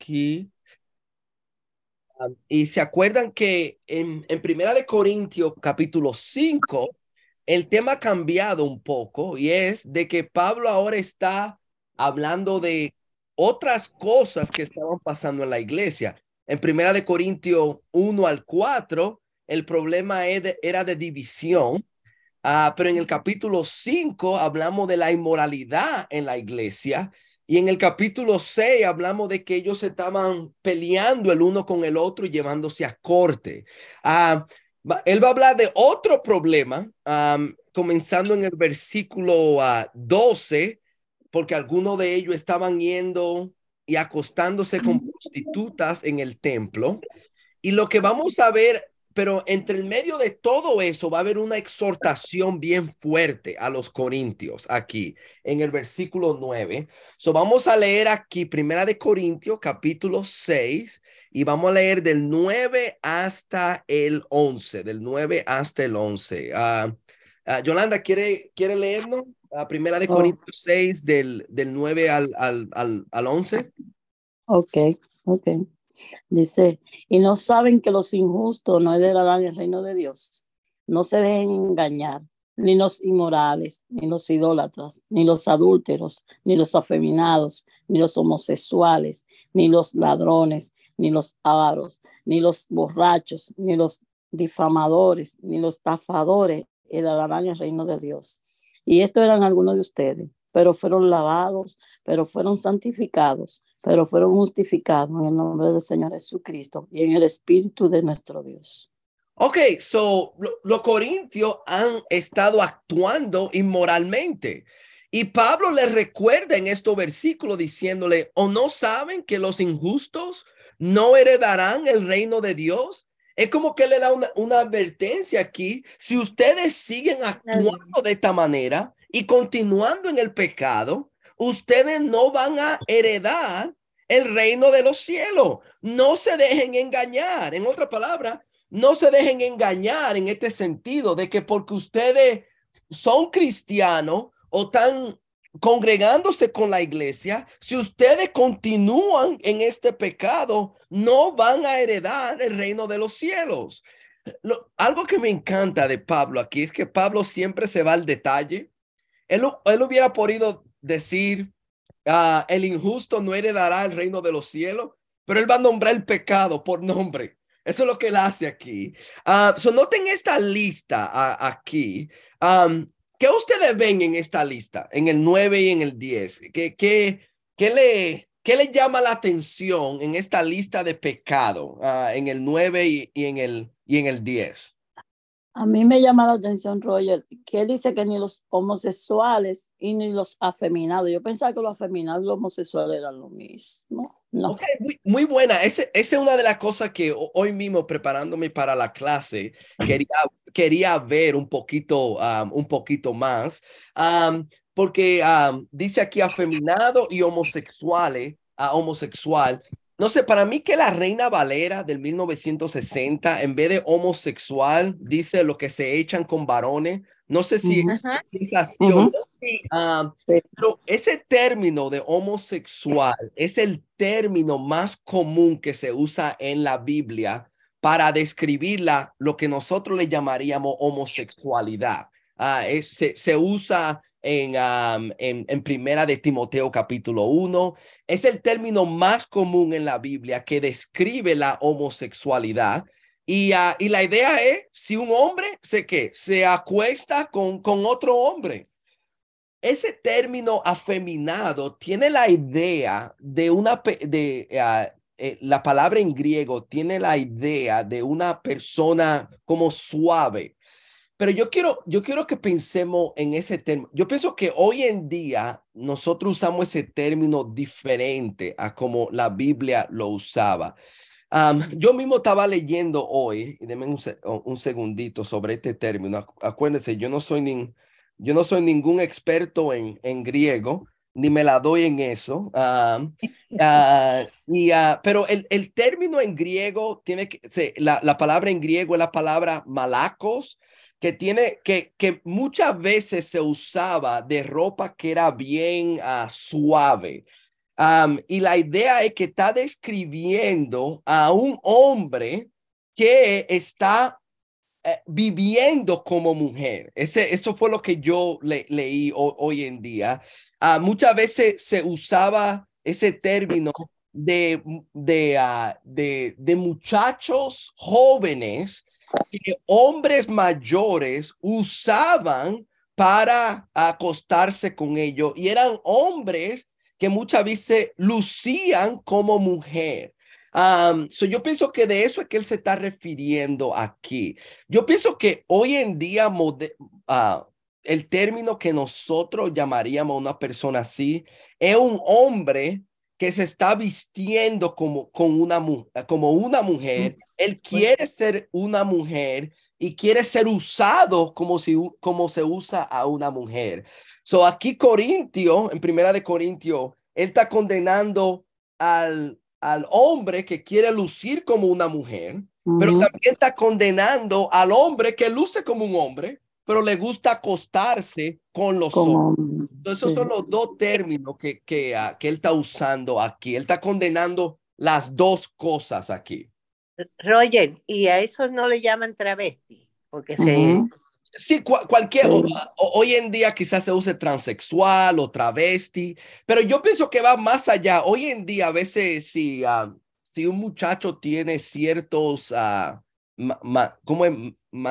aquí. Y se acuerdan que en Primera de Corintios, capítulo 5, el tema ha cambiado un poco y es de que Pablo ahora está hablando de otras cosas que estaban pasando en la iglesia. En Primera de Corintios 1 al 4, el problema era de división. Pero en el capítulo 5 hablamos de la inmoralidad en la iglesia y en el capítulo 6 hablamos de que ellos estaban peleando el uno con el otro y llevándose a corte. Ah, Él va a hablar de otro problema, comenzando en el versículo 12, porque algunos de ellos estaban yendo y acostándose con prostitutas en el templo. Y lo que vamos a ver, pero entre el medio de todo eso va a haber una exhortación bien fuerte a los corintios aquí en el versículo 9. So vamos a leer aquí Primera de Corintios capítulo 6 y vamos a leer del 9 hasta el 11, del 9 hasta el 11. Yolanda, ¿quiere leernos? Primera de Oh, Corintios 6 del 9 al 11. ok, ok. Dice, y no saben que los injustos no heredarán el reino de Dios. No se dejen engañar, ni los inmorales, ni los idólatras, ni los adúlteros, ni los afeminados, ni los homosexuales, ni los ladrones, ni los avaros, ni los borrachos, ni los difamadores, ni los estafadores heredarán el reino de Dios. Y estos eran algunos de ustedes, pero fueron lavados, pero fueron santificados, pero fueron justificados en el nombre del Señor Jesucristo y en el Espíritu de nuestro Dios. Ok, so los corintios han estado actuando inmoralmente. Y Pablo les recuerda en estos versículos diciéndole, ¿o no saben que los injustos no heredarán el reino de Dios? Es como que le da una advertencia aquí. Si ustedes siguen actuando de esta manera y continuando en el pecado, ustedes no van a heredar el reino de los cielos. No se dejen engañar. En otra palabra, no se dejen engañar en este sentido de que porque ustedes son cristianos o están congregándose con la iglesia, si ustedes continúan en este pecado, no van a heredar el reino de los cielos. Algo que me encanta de Pablo aquí es que Pablo siempre se va al detalle. Él hubiera podido decir, el injusto no heredará el reino de los cielos, pero él va a nombrar el pecado por nombre. Eso es lo que él hace aquí. Noten esta lista aquí. ¿Qué ustedes ven en esta lista? En el 9 y en el 10. ¿Qué le llama la atención en esta lista de pecado? En el 9 y en el 10. A mí me llama la atención, Roger, que dice que ni los homosexuales y ni los afeminados. Yo pensaba que los afeminados y los homosexuales eran lo mismo. No. Ok, muy buena. Esa es una de las cosas que hoy mismo preparándome para la clase quería ver un poquito más, porque dice aquí afeminado y homosexuales, homosexual. No sé, para mí que la Reina Valera del 1960 en vez de homosexual, dice lo que se echan con varones. No sé si Uh -huh. es así Uh o no. -huh. Sí. Pero ese término de homosexual es el término más común que se usa en la Biblia para describir lo que nosotros le llamaríamos homosexualidad. Se usa en Primera de Timoteo capítulo 1. Es el término más común en la Biblia que describe la homosexualidad. Y la idea es, si un hombre se acuesta con otro hombre. Ese término afeminado tiene la idea de la palabra en griego tiene la idea de una persona como suave. Pero yo quiero que pensemos en ese término. Yo pienso que hoy en día nosotros usamos ese término diferente a como la Biblia lo usaba. Yo mismo estaba leyendo hoy, y denme un segundito sobre este término. Acuérdense, yo no soy ningún experto en griego, ni me la doy en eso. Pero el término en griego la palabra en griego es la palabra malacos, que muchas veces se usaba de ropa que era bien suave. Y la idea es que está describiendo a un hombre que está viviendo como mujer. Eso fue lo que yo leí hoy en día. Muchas veces se usaba ese término de muchachos jóvenes que hombres mayores usaban para acostarse con ellos y eran hombres que muchas veces lucían como mujer. Yo pienso que de eso es que él se está refiriendo aquí. Yo pienso que hoy en día el término que nosotros llamaríamos a una persona así es un hombre que se está vistiendo como una mujer. Él quiere ser una mujer y quiere ser usado como se usa a una mujer. Aquí Corintio, en Primera de Corintio, él está condenando al hombre que quiere lucir como una mujer, pero también está condenando al hombre que luce como un hombre, pero le gusta acostarse con los hombres. Entonces, esos son los dos términos que él está usando aquí. Él está condenando las dos cosas aquí. Roger, y a eso no le llaman travesti, porque se... Sí, cualquier, hoy en día quizás se use transexual o travesti, pero yo pienso que va más allá. Hoy en día a veces si un muchacho tiene ciertos, ¿cómo es?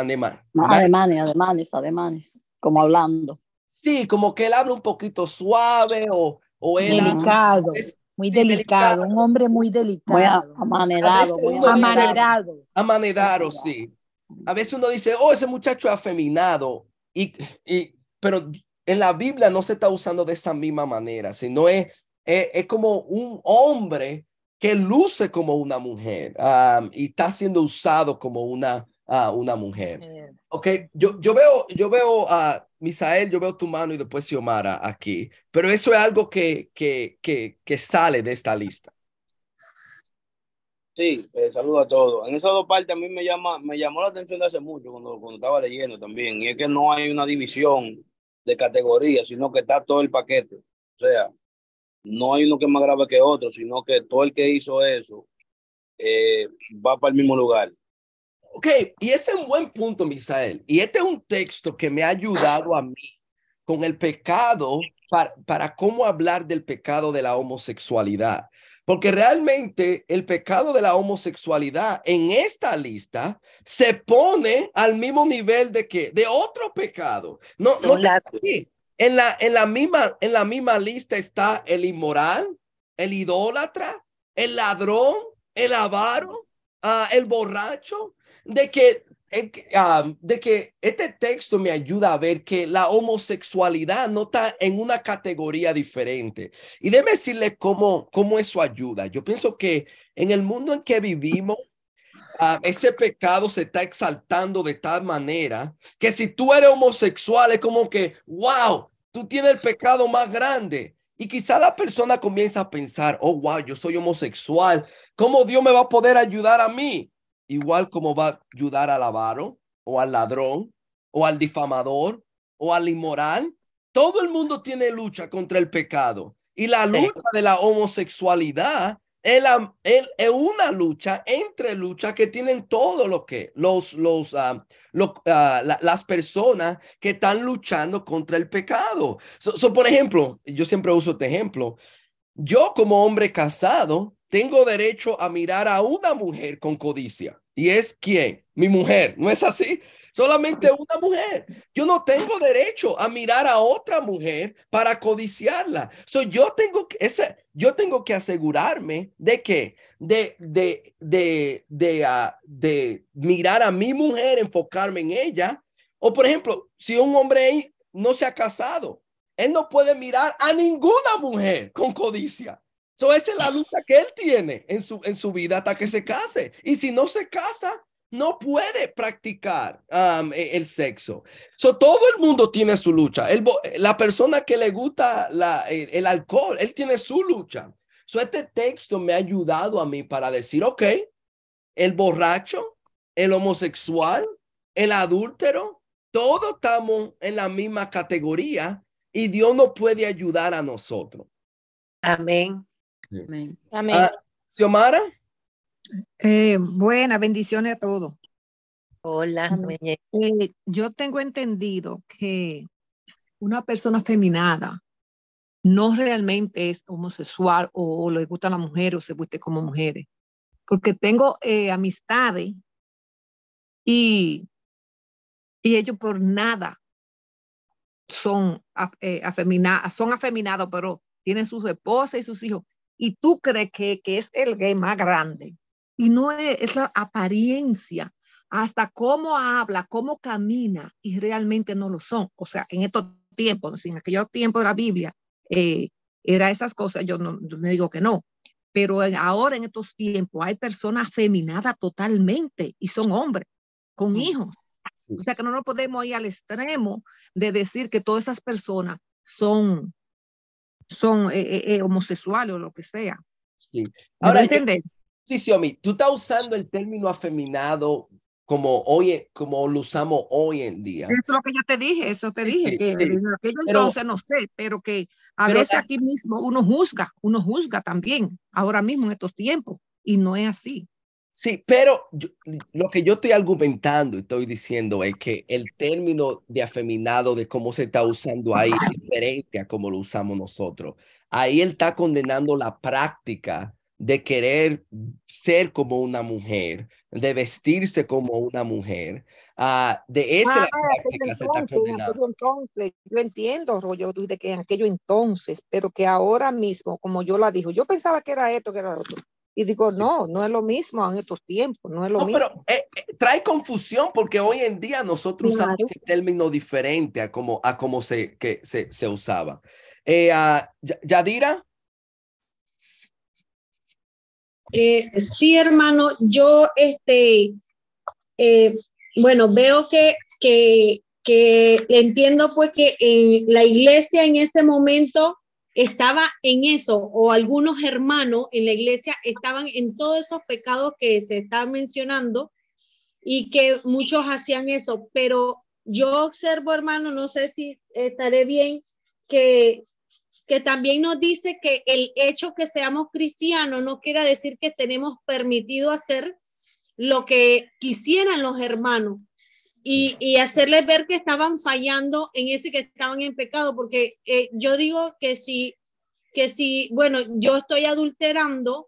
Ademanes, como hablando. Sí, como que él habla un poquito suave o él delicado, muy sí, delicado, un hombre muy delicado. Muy amanerado. Amanerado, sí. A veces uno dice, oh, ese muchacho es afeminado, pero en la Biblia no se está usando de esta misma manera, sino es como un hombre que luce como una mujer y está siendo usado como una mujer. Ok, yo veo a Misael, yo veo tu mano y después Xiomara aquí, pero eso es algo que sale de esta lista. Sí, saludo a todos. En esas dos partes a mí me llamó la atención de hace mucho cuando estaba leyendo también, y es que no hay una división de categorías, sino que está todo el paquete. O sea, no hay uno que es más grave que otro, sino que todo el que hizo eso va para el mismo lugar. Ok, y ese es un buen punto, Misael. Y este es un texto que me ha ayudado a mí con el pecado, para cómo hablar del pecado de la homosexualidad. Porque realmente el pecado de la homosexualidad en esta lista se pone al mismo nivel de otro pecado. No en la misma lista está el inmoral, el idólatra, el ladrón, el avaro, el borracho, de que este texto me ayuda a ver que la homosexualidad no está en una categoría diferente. Y déjeme decirle cómo eso ayuda. Yo pienso que en el mundo en que vivimos, ese pecado se está exaltando de tal manera que si tú eres homosexual es como que, wow, tú tienes el pecado más grande. Y quizá la persona comienza a pensar, oh, wow, yo soy homosexual. ¿Cómo Dios me va a poder ayudar a mí? Igual como va a ayudar al avaro o al ladrón o al difamador o al inmoral. Todo el mundo tiene lucha contra el pecado. Y la lucha de la homosexualidad es una lucha entre luchas que tienen todo lo que las personas que están luchando contra el pecado. Por ejemplo, yo siempre uso este ejemplo. Yo como hombre casado tengo derecho a mirar a una mujer con codicia. ¿Y es quién? Mi mujer. ¿No es así? Solamente una mujer. Yo no tengo derecho a mirar a otra mujer para codiciarla. Yo tengo que asegurarme de que de mirar a mi mujer, enfocarme en ella. O por ejemplo, si un hombre no se ha casado, él no puede mirar a ninguna mujer con codicia. Esa es la lucha que él tiene en su vida hasta que se case. Y si no se casa, no puede practicar el sexo. Todo el mundo tiene su lucha. La persona que le gusta el alcohol, él tiene su lucha. Este texto me ha ayudado a mí para decir, ok, el borracho, el homosexual, el adúltero, todos estamos en la misma categoría y Dios nos puede ayudar a nosotros. Amén. Amén. Amén. Xiomara. Buenas bendiciones a todos. Hola, Amén. muñeca. Yo tengo entendido que una persona afeminada no realmente es homosexual o le gusta a la mujer o se viste como mujeres. Porque tengo amistades y ellos por nada son afeminados, pero tienen sus esposas y sus hijos. Y tú crees que es el gay más grande. Y no es la apariencia, hasta cómo habla, cómo camina, y realmente no lo son. O sea, en estos tiempos, en aquellos tiempos de la Biblia, era esas cosas, yo no digo que no, pero ahora en estos tiempos hay personas afeminadas totalmente y son hombres con hijos. Sí. O sea que no nos podemos ir al extremo de decir que todas esas personas son homosexuales o lo que sea. Sí. ¿Me Ahora, voy a entender? sí, Xiomi, tú estás usando el término afeminado como lo usamos hoy en día. Eso es lo que yo te dije, eso te dije, Sí, que sí. en aquello Pero, entonces no sé, pero que a pero veces aquí mismo uno juzga también, ahora mismo en estos tiempos, y no es así. sí, pero lo que yo estoy argumentando y estoy diciendo es que el término de afeminado, de cómo se está usando ahí, es diferente a cómo lo usamos nosotros. Ahí él está condenando la práctica de querer ser como una mujer, de vestirse como una mujer. De esa Ah, la práctica se está en condenando. aquello entonces, yo entiendo, Rollo, de que en aquello entonces, pero que ahora mismo, como yo la dijo, yo pensaba que era esto, que era lo otro. Y digo, no, no es lo mismo en estos tiempos, no es lo No, mismo. pero trae confusión porque hoy en día nosotros usamos Claro. este término diferente a como se usaba. Yadira. Sí, hermano, yo eh, bueno, veo que entiendo pues que la iglesia en ese momento estaba en eso, o algunos hermanos en la iglesia estaban en todos esos pecados que se están mencionando y que muchos hacían eso, pero yo observo, hermano, no sé si estaré bien, que también nos dice que el hecho que seamos cristianos no quiere decir que tenemos permitido hacer lo que quisieran los hermanos y hacerles ver que estaban fallando en ese, que estaban en pecado, porque yo digo que si, bueno, yo estoy adulterando,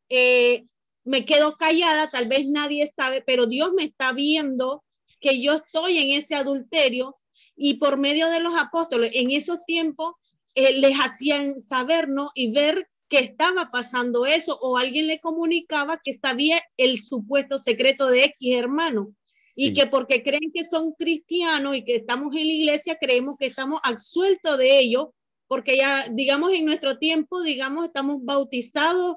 me quedo callada, tal vez nadie sabe, pero Dios me está viendo que yo estoy en ese adulterio, y por medio de los apóstoles en esos tiempos les hacían saber, ¿no? Y ver que estaba pasando eso, o alguien le comunicaba que sabía el supuesto secreto de X hermano. Sí. Y que porque creen que son cristianos y que estamos en la iglesia, creemos que estamos absueltos de ello, porque ya, digamos, en nuestro tiempo, digamos, estamos bautizados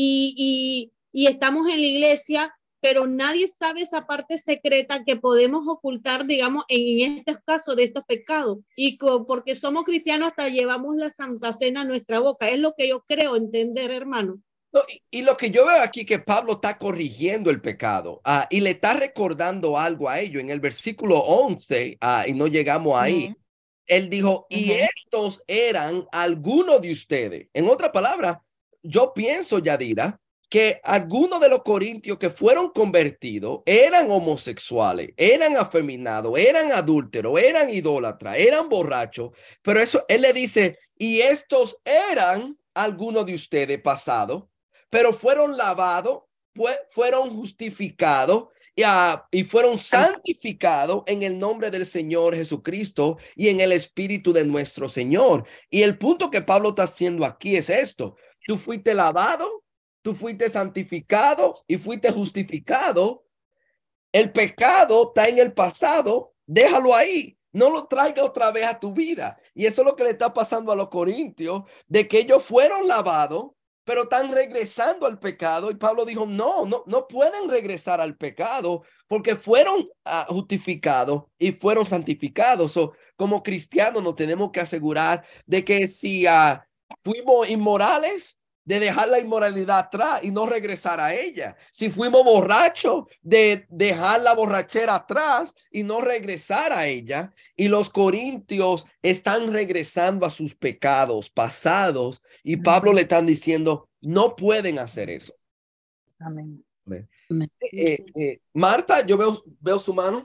y estamos en la iglesia, pero nadie sabe esa parte secreta que podemos ocultar, digamos, en estos casos de estos pecados. Y porque somos cristianos, hasta llevamos la Santa Cena a nuestra boca. Es lo que yo creo entender, hermano. No, y lo que yo veo aquí que Pablo está corrigiendo el pecado y le está recordando algo a ellos. En el versículo 11, y no llegamos ahí, él dijo, y estos eran algunos de ustedes. En otra palabra, yo pienso, Yadira, que algunos de los corintios que fueron convertidos eran homosexuales, eran afeminados, eran adúlteros, eran idólatras, eran borrachos, pero eso, él le dice, y estos eran algunos de ustedes pasados, pero fueron lavados, fueron justificados y fueron santificados en el nombre del Señor Jesucristo y en el Espíritu de nuestro Señor. Y el punto que Pablo está haciendo aquí es esto. Tú fuiste lavado, tú fuiste santificado y fuiste justificado. El pecado está en el pasado, déjalo ahí. No lo traiga otra vez a tu vida. Y eso es lo que le está pasando a los corintios, de que ellos fueron lavados, pero están regresando al pecado. Y Pablo dijo, no pueden regresar al pecado porque fueron justificados y fueron santificados. Como cristianos nos tenemos que asegurar de que si fuimos inmorales, de dejar la inmoralidad atrás y no regresar a ella. Si fuimos borrachos, de dejar la borrachera atrás y no regresar a ella. Y los corintios están regresando a sus pecados pasados y Pablo le están diciendo, no pueden hacer eso. Amén. Marta, yo veo su mano.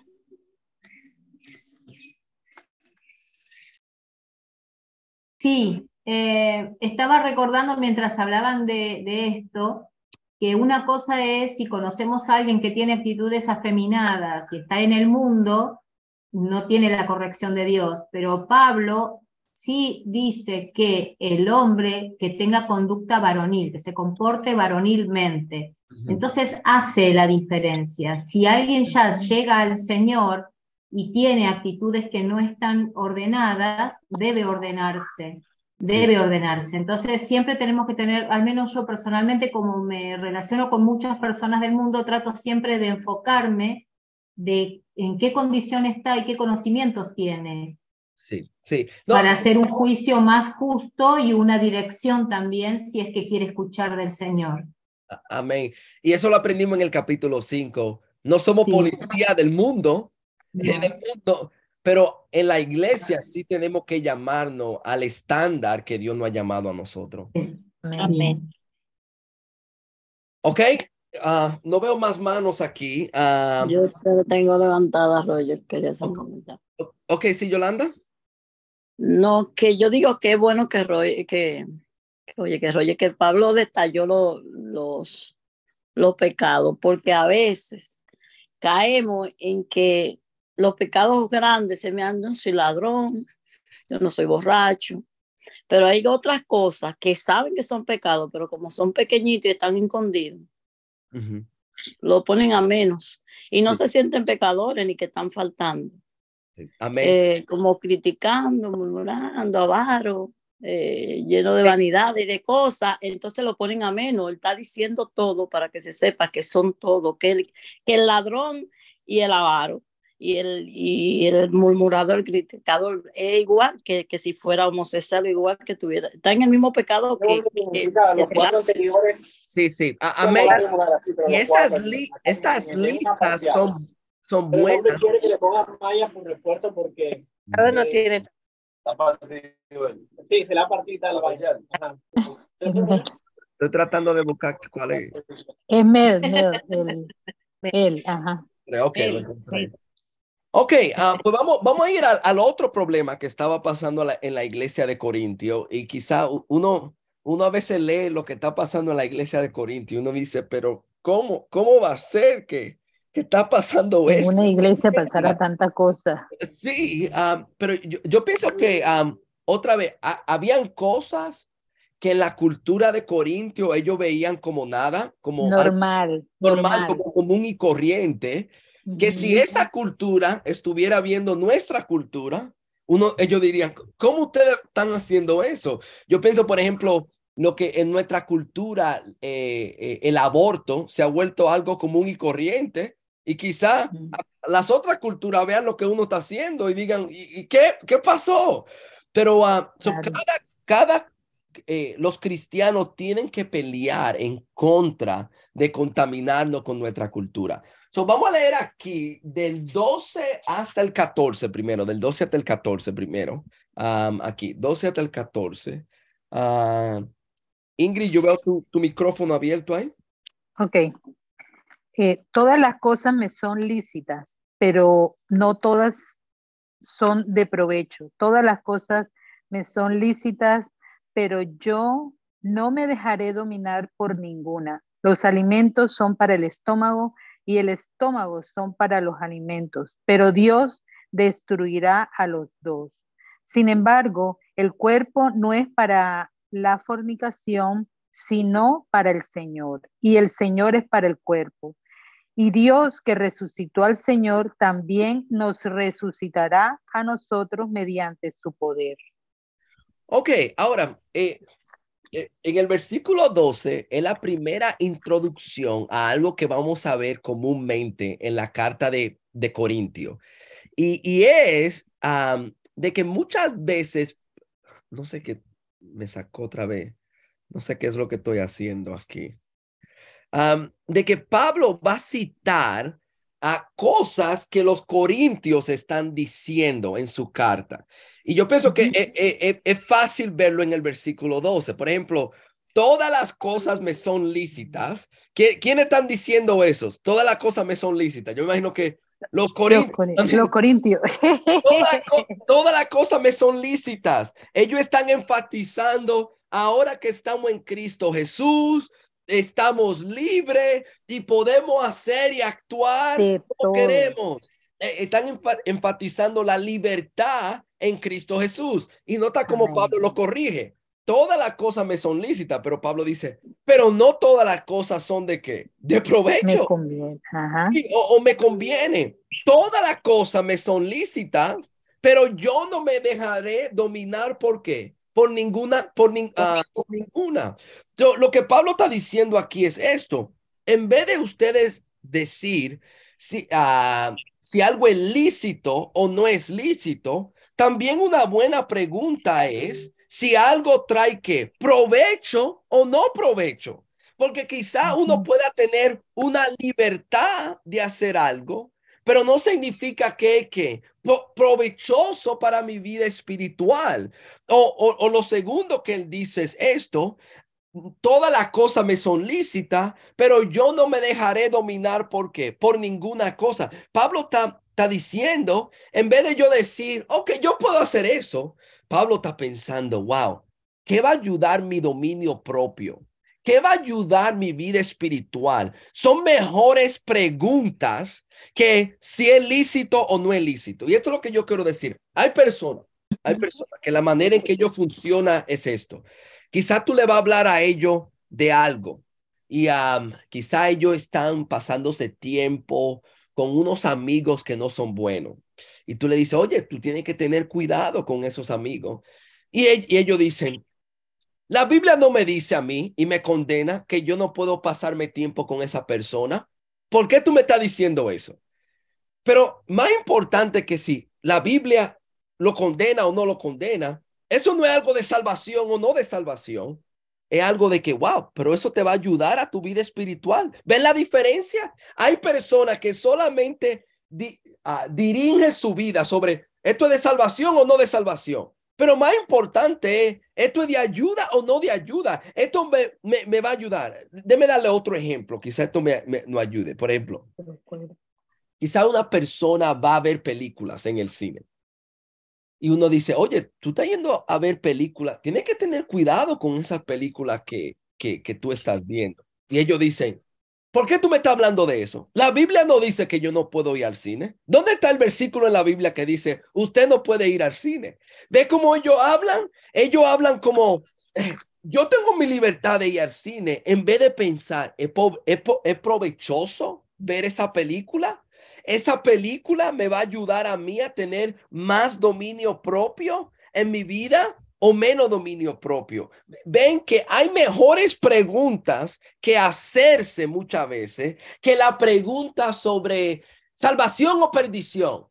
Sí, estaba recordando mientras hablaban de esto, que una cosa es si conocemos a alguien que tiene actitudes afeminadas y está en el mundo, no tiene la corrección de Dios, pero Pablo sí dice que el hombre que tenga conducta varonil, que se comporte varonilmente, entonces hace la diferencia. Si alguien ya llega al Señor y tiene actitudes que no están ordenadas, debe ordenarse. Debe ordenarse. Entonces siempre tenemos que tener, al menos yo personalmente, como me relaciono con muchas personas del mundo, trato siempre de enfocarme de en qué condición está y qué conocimientos tiene. Sí, sí. No, para hacer un juicio más justo y una dirección también, si es que quiere escuchar del Señor. Amén. Y eso lo aprendimos en el capítulo 5. No somos policía del mundo, pero en la iglesia sí tenemos que llamarnos al estándar que Dios nos ha llamado a nosotros. Amén. Ok, no veo más manos aquí. Yo te tengo levantada, Roger, quería hacer un comentario. Ok, sí, Yolanda. No, que yo digo que es bueno que Roger, que Pablo detalló los pecados, porque a veces caemos en que los pecados grandes se me han, no soy ladrón, yo no soy borracho, pero hay otras cosas que saben que son pecados, pero como son pequeñitos y están escondidos, lo ponen a menos y no se sienten pecadores ni que están faltando. Amén. Como criticando, murmurando, avaro, lleno de vanidad y de cosas, entonces lo ponen a menos. Él está diciendo todo para que se sepa que son todo, que el ladrón y el avaro y el murmurador, el criticador es igual que si fuera homosexual, igual que tuviera, está en el mismo pecado que los cuatro anteriores. Sí, sí, amén. Y estas listas son buenas. Quiere que le pongan malla por repuesto porque Cada uno tiene. Sí, se la partita la parcial. Estoy tratando de buscar cuál es. Es él, ajá. Ok, lo encontré. Ok, pues vamos a ir al otro problema que estaba pasando en la iglesia de Corintio, y quizá uno a veces lee lo que está pasando en la iglesia de Corintio y uno dice, pero ¿cómo va a ser que está pasando En eso? una iglesia pasara tanta cosa. Sí, pero yo pienso que otra vez, habían cosas que en la cultura de Corintio ellos veían como nada, como normal, como común y corriente, que si esa cultura estuviera viendo nuestra cultura, ellos dirían, ¿cómo ustedes están haciendo eso? Yo pienso, por ejemplo, lo que en nuestra cultura el aborto se ha vuelto algo común y corriente, y quizá las otras culturas vean lo que uno está haciendo y digan, ¿y qué pasó? Pero los cristianos tienen que pelear en contra de contaminarnos con nuestra cultura. Vamos a leer aquí del 12 hasta el 14 primero, del 12 hasta el 14 primero. Aquí, 12 hasta el 14. Ingrid, yo veo tu micrófono abierto ahí. Ok. Todas las cosas me son lícitas, pero no todas son de provecho. Todas las cosas me son lícitas, pero yo no me dejaré dominar por ninguna. Los alimentos son para el estómago y el estómago son para los alimentos, pero Dios destruirá a los dos. Sin embargo, el cuerpo no es para la fornicación, sino para el Señor, y el Señor es para el cuerpo. Y Dios, que resucitó al Señor, también nos resucitará a nosotros mediante su poder. Ok, ahora, en el versículo 12 es la primera introducción a algo que vamos a ver comúnmente en la carta de Corintio. Y es de que muchas veces, no sé qué me sacó otra vez, no sé qué es lo que estoy haciendo aquí. De que Pablo va a citar a cosas que los corintios están diciendo en su carta. Y yo pienso que es fácil verlo en el versículo 12. Por ejemplo, todas las cosas me son lícitas. ¿Quiénes están diciendo eso? Todas las cosas me son lícitas. Yo me imagino que los corintios. Los corintios. Todas las cosas me son lícitas. Ellos están enfatizando, ahora que estamos en Cristo Jesús, estamos libres y podemos hacer y actuar como queremos. Están enfatizando la libertad en Cristo Jesús. Y nota cómo Pablo lo corrige. Todas las cosas me son lícitas, pero Pablo dice, pero no todas las cosas son de qué, de provecho. Me conviene. Ajá. Sí, o me conviene. Todas las cosas me son lícitas, pero yo no me dejaré dominar. ¿Por qué? Por ninguna. Lo que Pablo está diciendo aquí es esto. En vez de ustedes decir si algo es lícito o no es lícito, también una buena pregunta es si algo trae ¿qué? Provecho o no provecho. Porque quizá uno pueda tener una libertad de hacer algo, pero no significa que provechoso para mi vida espiritual. O lo segundo que él dice es esto: todas las cosas me son lícitas, pero yo no me dejaré dominar. ¿Por qué? Por ninguna cosa. Pablo está diciendo, en vez de yo decir, ok, yo puedo hacer eso, Pablo está pensando, wow, ¿qué va a ayudar mi dominio propio? ¿Qué va a ayudar mi vida espiritual? Son mejores preguntas que si es lícito o no es lícito. Y esto es lo que yo quiero decir. Hay personas que la manera en que ellos funcionan es esto. Quizá tú le vas a hablar a ellos de algo y quizá ellos están pasándose tiempo con unos amigos que no son buenos. Y tú le dices, oye, tú tienes que tener cuidado con esos amigos. Y ellos dicen, la Biblia no me dice a mí y me condena que yo no puedo pasarme tiempo con esa persona. ¿Por qué tú me estás diciendo eso? Pero más importante que si la Biblia lo condena o no lo condena, eso no es algo de salvación o no de salvación. Es algo de que, wow, pero eso te va a ayudar a tu vida espiritual. ¿Ven la diferencia? Hay personas que solamente dirigen su vida sobre esto es de salvación o no de salvación. Pero más importante es, ¿esto es de ayuda o no de ayuda? Esto me va a ayudar. Déme darle otro ejemplo. Quizá esto no ayude. Por ejemplo, quizá una persona va a ver películas en el cine. Y uno dice, oye, tú estás yendo a ver películas. Tienes que tener cuidado con esas películas que tú estás viendo. Y ellos dicen, ¿por qué tú me estás hablando de eso? La Biblia no dice que yo no puedo ir al cine. ¿Dónde está el versículo en la Biblia que dice, usted no puede ir al cine? ¿Ve cómo ellos hablan? Ellos hablan como, yo tengo mi libertad de ir al cine. En vez de pensar, ¿es provechoso ver esa película? ¿Esa película me va a ayudar a mí a tener más dominio propio en mi vida o menos dominio propio? Ven que hay mejores preguntas que hacerse muchas veces que la pregunta sobre salvación o perdición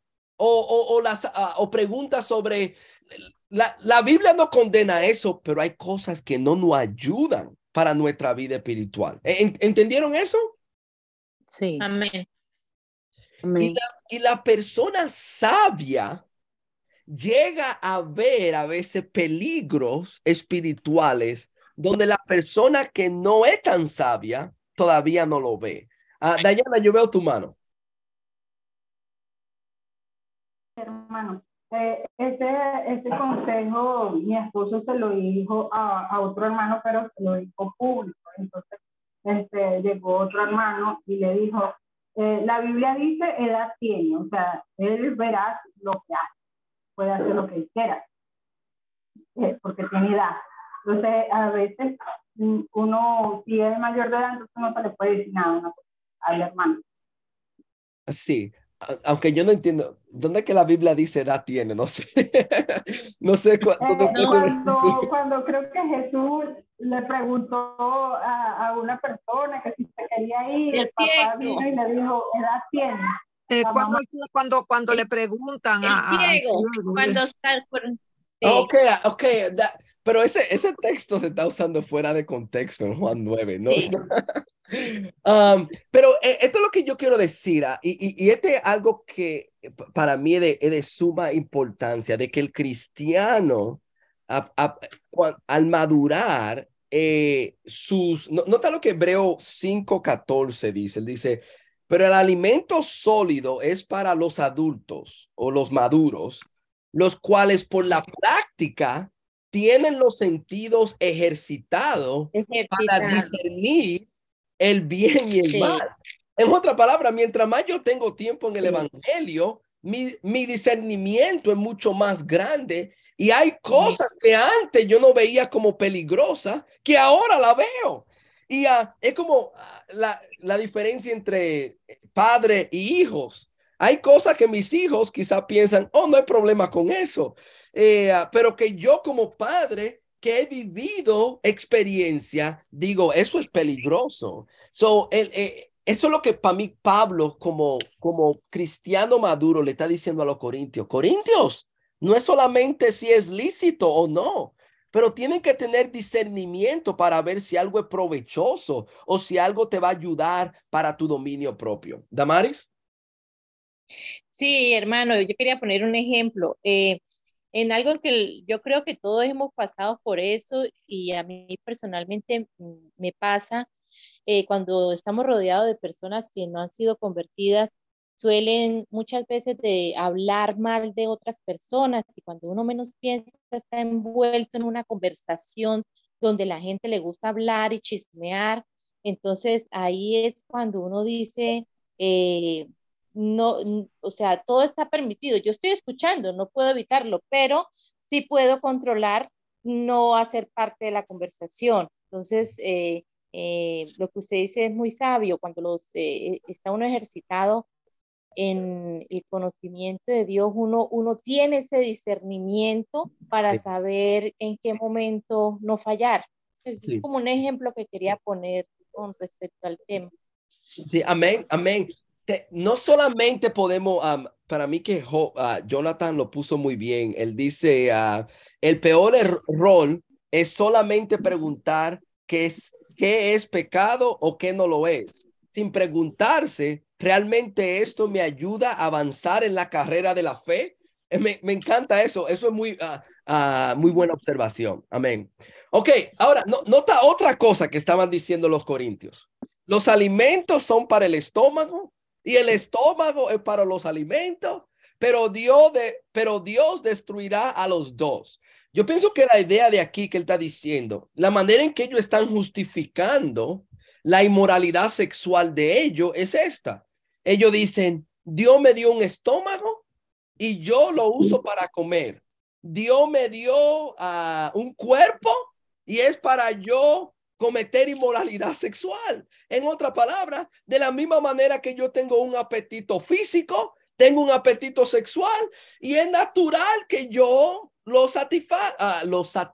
o preguntas sobre la Biblia no condena eso, pero hay cosas que no nos ayudan para nuestra vida espiritual. ¿Entendieron eso? Sí. Amén. Y la persona sabia llega a ver a veces peligros espirituales donde la persona que no es tan sabia todavía no lo ve. Dayana, yo veo tu mano. Hermano, este consejo mi esposo se lo dijo a otro hermano, pero se lo dijo público. Entonces, llegó otro hermano y le dijo, la Biblia dice edad tiene, o sea, él verá lo que hace, puede hacer lo que él quiera, porque tiene edad. Entonces, a veces uno, si es mayor de edad, entonces no se le puede decir nada, ¿no?, al hermano. Sí, aunque yo no entiendo, ¿dónde es que la Biblia dice edad tiene? No sé, no sé cuando creo que Jesús le preguntó a una persona que si se quería ir, el papá vino y le dijo, edad tiene. Cuando le preguntan al ciego, cuando Ok, pero ese texto se está usando fuera de contexto en Juan 9, ¿no? Sí. Pero esto es lo que yo quiero decir, y este es algo que para mí es de suma importancia, de que el cristiano al madurar nota lo que Hebreo 5:14 dice. Él dice, pero el alimento sólido es para los adultos o los maduros, los cuales por la práctica tienen los sentidos ejercitados para discernir el bien y el mal. En otra palabra, mientras más yo tengo tiempo en el evangelio, mi discernimiento es mucho más grande y hay cosas que antes yo no veía como peligrosas que ahora la veo. Y es como la diferencia entre padre y hijos. Hay cosas que mis hijos quizás piensan, oh, no hay problema con eso. Pero que yo como padre que he vivido experiencia, digo, eso es peligroso. Eso es lo que para mí Pablo como cristiano maduro le está diciendo a los corintios. Corintios, no es solamente si es lícito o no, pero tienen que tener discernimiento para ver si algo es provechoso o si algo te va a ayudar para tu dominio propio. Damaris. Sí, hermano, yo quería poner un ejemplo. En algo que yo creo que todos hemos pasado por eso y a mí personalmente me pasa cuando estamos rodeados de personas que no han sido convertidas, suelen muchas veces de hablar mal de otras personas y cuando uno menos piensa está envuelto en una conversación donde la gente le gusta hablar y chismear. Entonces ahí es cuando uno dice, no, o sea, todo está permitido. Yo estoy escuchando, no puedo evitarlo, pero sí puedo controlar no hacer parte de la conversación. Entonces, lo que usted dice es muy sabio. Cuando está uno ejercitado en el conocimiento de Dios, uno tiene ese discernimiento para saber en qué momento no fallar. Es como un ejemplo que quería poner con respecto al tema. Sí, amén, amén. No solamente podemos, para mí que Jonathan lo puso muy bien. Él dice, el peor error es solamente preguntar qué es pecado o qué no lo es. Sin preguntarse, ¿realmente esto me ayuda a avanzar en la carrera de la fe? Me encanta eso. Eso es muy buena observación. Amén. Ok, ahora, nota otra cosa que estaban diciendo los corintios. Los alimentos son para el estómago y el estómago es para los alimentos, pero Dios destruirá a los dos. Yo pienso que la idea de aquí que él está diciendo, la manera en que ellos están justificando la inmoralidad sexual de ellos es esta. Ellos dicen, Dios me dio un estómago y yo lo uso para comer. Dios me dio un cuerpo y es para yo cometer inmoralidad sexual. En otra palabra, de la misma manera que yo tengo un apetito físico, tengo un apetito sexual y es natural que yo lo satisfaga.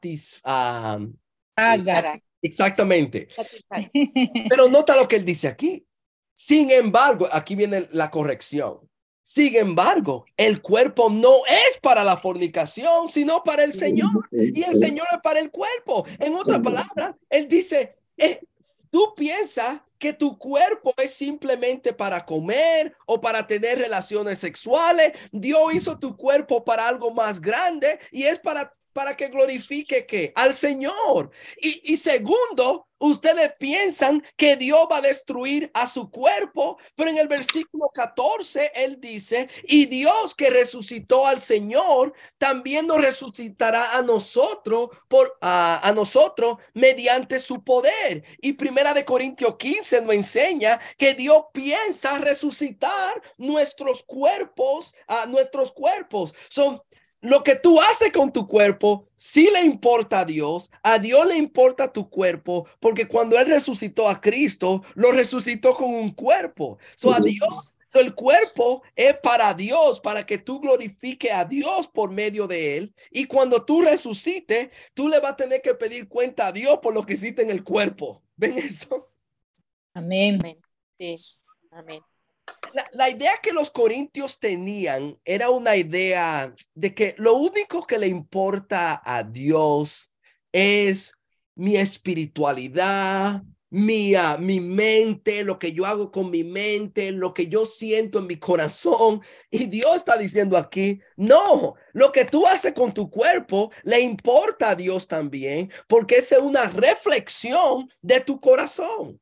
Exactamente. Pero nota lo que él dice aquí. Sin embargo, aquí viene la corrección. Sin embargo, el cuerpo no es para la fornicación, sino para el Señor. Y el Señor es para el cuerpo. En otra palabra, él dice, tú piensas que tu cuerpo es simplemente para comer o para tener relaciones sexuales. Dios hizo tu cuerpo para algo más grande y es para que glorifique ¿qué? Al Señor. Y segundo, ustedes piensan que Dios va a destruir a su cuerpo, pero en el versículo 14 él dice, y Dios que resucitó al Señor, también nos resucitará a nosotros a nosotros mediante su poder. Y Primera de Corintios 15 nos enseña que Dios piensa resucitar nuestros cuerpos, son lo que tú haces con tu cuerpo, sí le importa a Dios le importa tu cuerpo, porque cuando Él resucitó a Cristo, lo resucitó con un cuerpo. A Dios, el cuerpo es para Dios, para que tú glorifiques a Dios por medio de Él. Y cuando tú resucites, tú le vas a tener que pedir cuenta a Dios por lo que hiciste en el cuerpo. ¿Ven eso? Amén. Sí, amén. La idea que los corintios tenían era una idea de que lo único que le importa a Dios es mi espiritualidad, mi mente, lo que yo hago con mi mente, lo que yo siento en mi corazón. Y Dios está diciendo aquí, no, lo que tú haces con tu cuerpo le importa a Dios también, porque esa es una reflexión de tu corazón.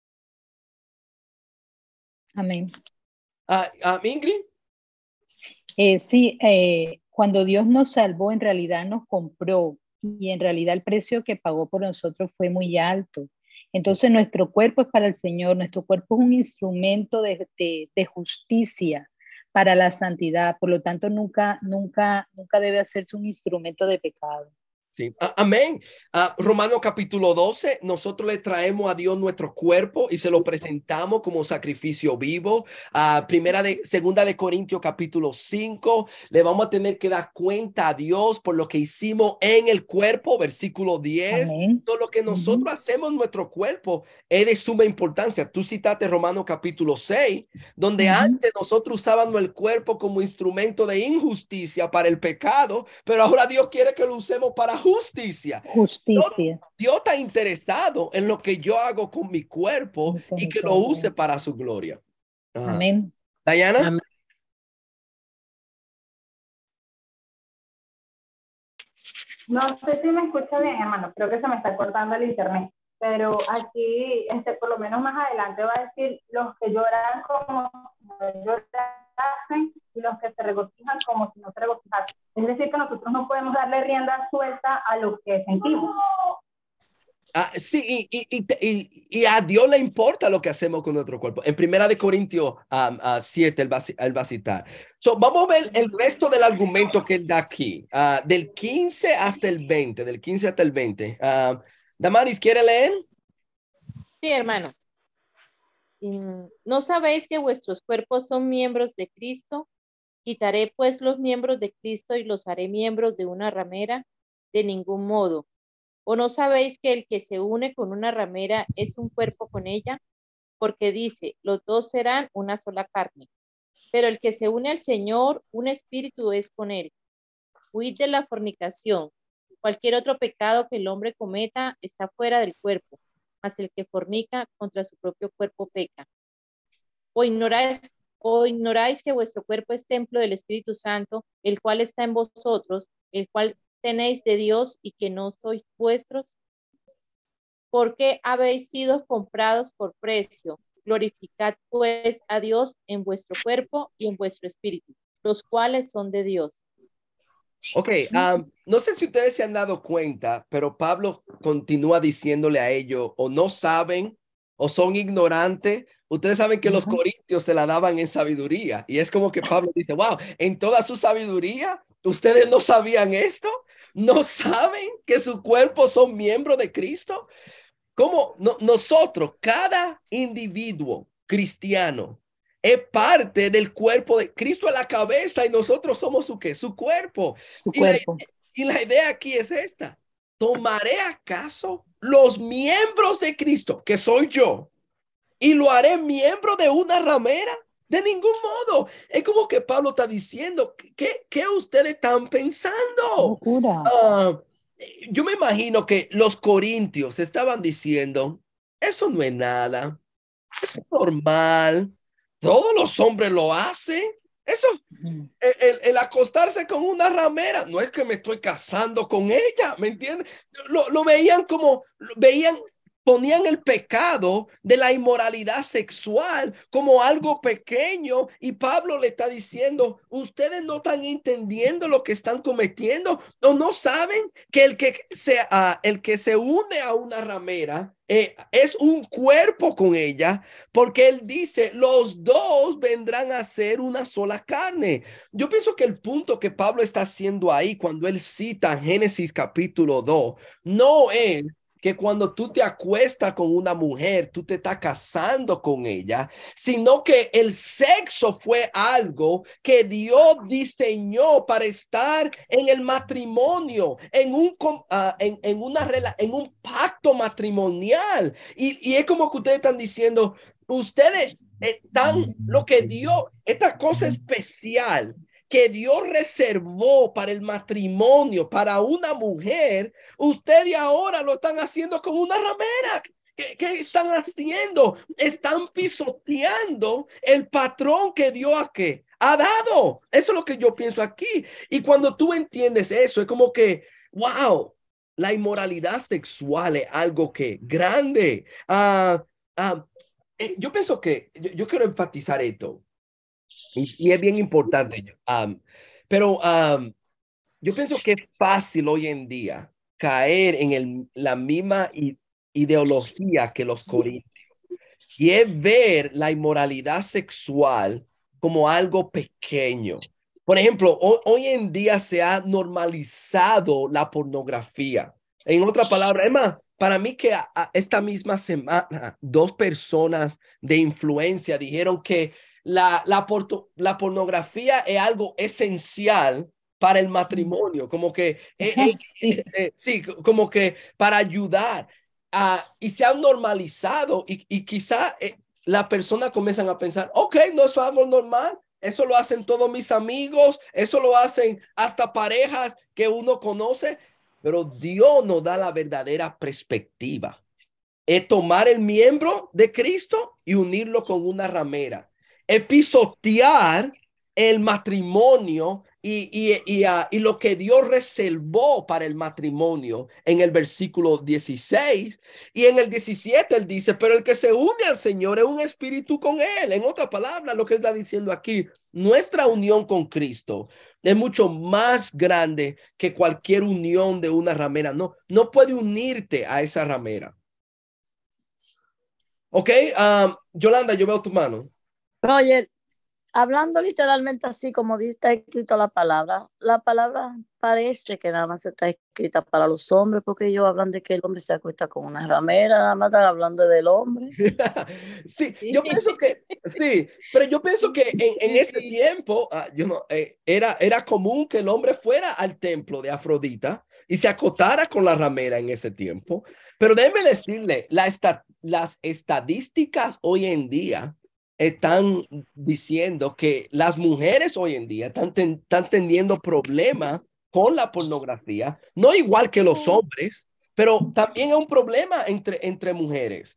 Amén. Ingrid. Sí, cuando Dios nos salvó, en realidad nos compró y en realidad el precio que pagó por nosotros fue muy alto. Entonces nuestro cuerpo es para el Señor, nuestro cuerpo es un instrumento de justicia para la santidad, por lo tanto nunca debe hacerse un instrumento de pecado. Sí. Amén. Romanos capítulo 12, nosotros le traemos a Dios nuestro cuerpo y se lo presentamos como sacrificio vivo. Segunda de Corintios capítulo 5, le vamos a tener que dar cuenta a Dios por lo que hicimos en el cuerpo, versículo 10. Todo lo que nosotros hacemos en nuestro cuerpo es de suma importancia. Tú citaste Romanos capítulo 6, donde antes nosotros usábamos el cuerpo como instrumento de injusticia para el pecado, pero ahora Dios quiere que lo usemos para justicia. Dios está interesado en lo que yo hago con mi cuerpo y que lo use para su gloria. Amén. Diana. Amén. No sé si me escucha bien, hermano. Creo que se me está cortando el internet. Pero aquí, por lo menos más adelante va a decir los que lloran como si no llorasen y los que se regocijan como si no se regocijasen. Es decir, que nosotros no podemos darle rienda suelta a lo que sentimos. Sí, y a Dios le importa lo que hacemos con nuestro cuerpo. En Primera de Corintios 7, él va a citar. Vamos a ver el resto del argumento que él da aquí, del 15 hasta el 20, del 15 hasta el 20. Damaris, ¿quiere leer? Sí, hermano. ¿No sabéis que vuestros cuerpos son miembros de Cristo? Quitaré pues los miembros de Cristo y los haré miembros de una ramera. De ningún modo. ¿O no sabéis que el que se une con una ramera es un cuerpo con ella? Porque dice, los dos serán una sola carne. Pero el que se une al Señor, un espíritu es con él. Huid de la fornicación. Cualquier otro pecado que el hombre cometa está fuera del cuerpo, mas el que fornica contra su propio cuerpo peca. ¿O ignoráis que vuestro cuerpo es templo del Espíritu Santo, el cual está en vosotros, el cual tenéis de Dios y que no sois vuestros? Porque habéis sido comprados por precio. Glorificad pues a Dios en vuestro cuerpo y en vuestro espíritu, los cuales son de Dios. Ok, no sé si ustedes se han dado cuenta, pero Pablo continúa diciéndole a ellos, o no saben, o son ignorantes. Ustedes saben que los corintios se la daban en sabiduría, y es como que Pablo dice, wow, en toda su sabiduría, ¿ustedes no sabían esto? ¿No saben que su cuerpo son miembros de Cristo? ¿Cómo nosotros, cada individuo cristiano, es parte del cuerpo de Cristo, a la cabeza, y nosotros somos su ¿qué? Su cuerpo. Y la idea aquí es esta: ¿tomaré acaso los miembros de Cristo, que soy yo, y lo haré miembro de una ramera? De ningún modo. Es como que Pablo está diciendo, ¿qué ustedes están pensando? Yo me imagino que los corintios estaban diciendo, eso no es nada, eso es normal, todos los hombres lo hacen. Eso, el acostarse con una ramera, no es que me estoy casando con ella, ¿me entiendes? Lo veían ponían el pecado de la inmoralidad sexual como algo pequeño, y Pablo le está diciendo, ustedes no están entendiendo lo que están cometiendo, o no saben que el que se une a una ramera es un cuerpo con ella, porque él dice, los dos vendrán a ser una sola carne. Yo pienso que el punto que Pablo está haciendo ahí, cuando él cita Génesis capítulo 2, no es que cuando tú te acuestas con una mujer, tú te estás casando con ella, sino que el sexo fue algo que Dios diseñó para estar en el matrimonio, en un pacto matrimonial. Y es como que ustedes están diciendo, ustedes están, lo que Dios, esta cosa especial que Dios reservó para el matrimonio, para una mujer, ustedes ahora lo están haciendo con una ramera. ¿Qué están haciendo? Están pisoteando el patrón que Dios ha dado. Eso es lo que yo pienso aquí. Y cuando tú entiendes eso, es como que, wow, la inmoralidad sexual es algo que grande. Yo pienso que yo quiero enfatizar esto y es bien importante. Pero yo pienso que es fácil hoy en día caer en la misma ideología que los corintios y es ver la inmoralidad sexual como algo pequeño. Por ejemplo, hoy en día se ha normalizado la pornografía. En otra palabra, es más, para mí que esta misma semana, dos personas de influencia dijeron que la pornografía es algo esencial para el matrimonio, como que, sí, como que para ayudar. Y se han normalizado y quizá la persona comienzan a pensar, ok, no es algo normal, eso lo hacen todos mis amigos, eso lo hacen hasta parejas que uno conoce, pero Dios nos da la verdadera perspectiva. Es tomar el miembro de Cristo y unirlo con una ramera. Es pisotear el matrimonio y lo que Dios reservó para el matrimonio en el versículo 16 y en el 17 él dice, pero el que se une al Señor es un espíritu con él. En otras palabras, lo que él está diciendo aquí, nuestra unión con Cristo es mucho más grande que cualquier unión de una ramera. No puede unirte a esa ramera. Ok, Yolanda, yo veo tu mano. Roger, hablando literalmente así como está escrito la palabra parece que nada más está escrita para los hombres, porque ellos hablan de que el hombre se acuesta con una ramera, nada más están hablando del hombre. Sí, yo pienso que, sí, pero yo pienso que en ese tiempo, era común que el hombre fuera al templo de Afrodita y se acostara con la ramera en ese tiempo. Pero déjeme decirle, las estadísticas hoy en día están diciendo que las mujeres hoy en día están teniendo problemas con la pornografía, no igual que los hombres, pero también es un problema entre mujeres.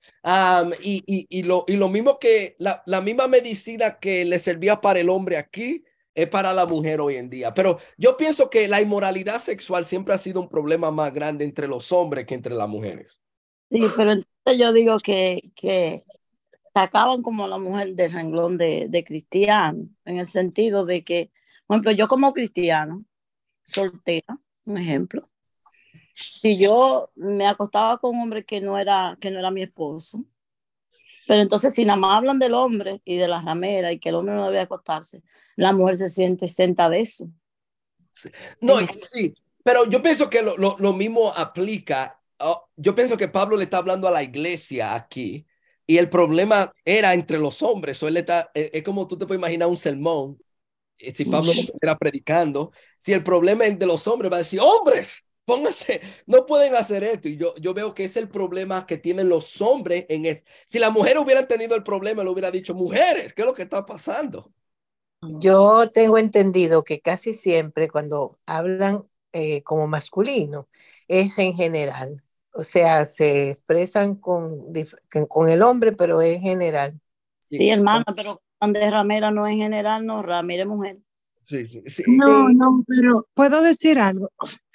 Y lo mismo que la misma medicina que le servía para el hombre aquí es para la mujer hoy en día. Pero yo pienso que la inmoralidad sexual siempre ha sido un problema más grande entre los hombres que entre las mujeres. Sí, pero entonces yo digo que sacaban como la mujer del renglón de cristiano, en el sentido de que, por ejemplo, yo como cristiano, soltera, un ejemplo, si yo me acostaba con un hombre que no era mi esposo, pero entonces si nada más hablan del hombre y de la ramera y que el hombre no debe acostarse, la mujer se siente exenta de eso. No, sí, pero yo pienso que lo mismo aplica. Yo pienso que Pablo le está hablando a la iglesia aquí y el problema era entre los hombres. O él es como tú te puedes imaginar un sermón. Si Pablo estuviera predicando, si el problema es de los hombres, va a decir, hombres, pónganse, no pueden hacer esto. Y yo veo que es el problema que tienen los hombres en eso. Si la mujer hubiera tenido el problema, le hubiera dicho, mujeres, ¿qué es lo que está pasando? Yo tengo entendido que casi siempre cuando hablan como masculino es en general. O sea, se expresan con el hombre, pero es general. Sí, hermana, pero de ramera no es general, no, ramera es mujer. Sí. No, pero puedo decir algo.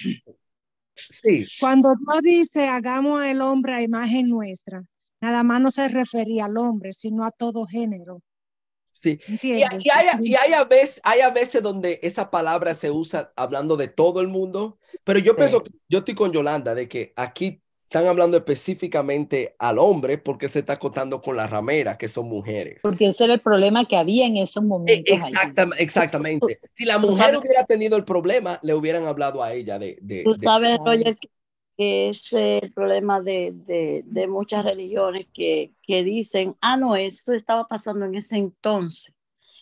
Sí. Cuando tú dices hagamos el hombre a imagen nuestra, nada más no se refería al hombre, sino a todo género. Sí. Y hay a veces donde esa palabra se usa hablando de todo el mundo, pero yo pienso, yo estoy con Yolanda de que aquí están hablando específicamente al hombre porque él se está acostando con las rameras, que son mujeres. Porque ese era el problema que había en esos momentos. Exactamente. Si la mujer hubiera tenido el problema, le hubieran hablado a ella Tú sabes, Roger, que es el problema de muchas religiones que dicen, no, esto estaba pasando en ese entonces,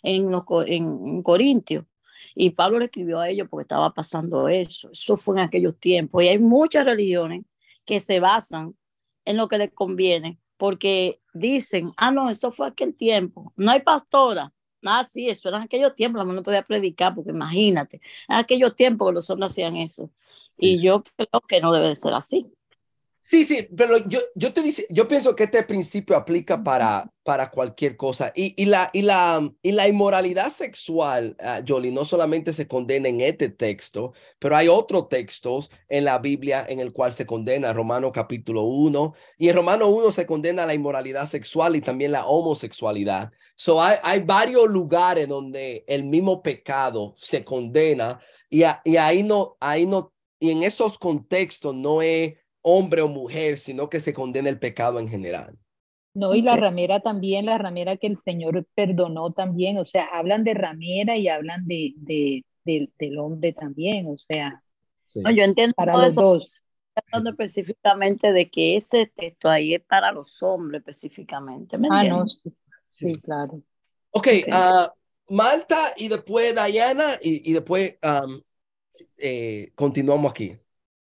en Corintios. Y Pablo le escribió a ellos porque estaba pasando eso. Eso fue en aquellos tiempos. Y hay muchas religiones que se basan en lo que les conviene, porque dicen, no, eso fue aquel tiempo. No hay pastora. Sí, eso era en aquellos tiempos. La mujer no podía predicar, porque imagínate, en aquellos tiempos que los hombres hacían eso. Y yo creo que no debe de ser así. Sí, sí, pero yo te dice, yo pienso que este principio aplica para cualquier cosa. Y la inmoralidad sexual, Jolie, no solamente se condena en este texto, pero hay otros textos en la Biblia en el cual se condena, Romano capítulo 1, y en Romano 1 se condena la inmoralidad sexual y también la homosexualidad. So hay varios lugares donde el mismo pecado se condena y ahí no, y en esos contextos no es hombre o mujer, sino que se condena el pecado en general. No, y la ramera también, la ramera que el Señor perdonó también, o sea, hablan de ramera y hablan del hombre también, o sea, Sí. No, yo entiendo para todo los eso, dos. hablando específicamente de que ese texto ahí es para los hombres específicamente, ¿me Ah, no, entiendes? sí, claro. Ok, Malta y después Diana y después continuamos aquí.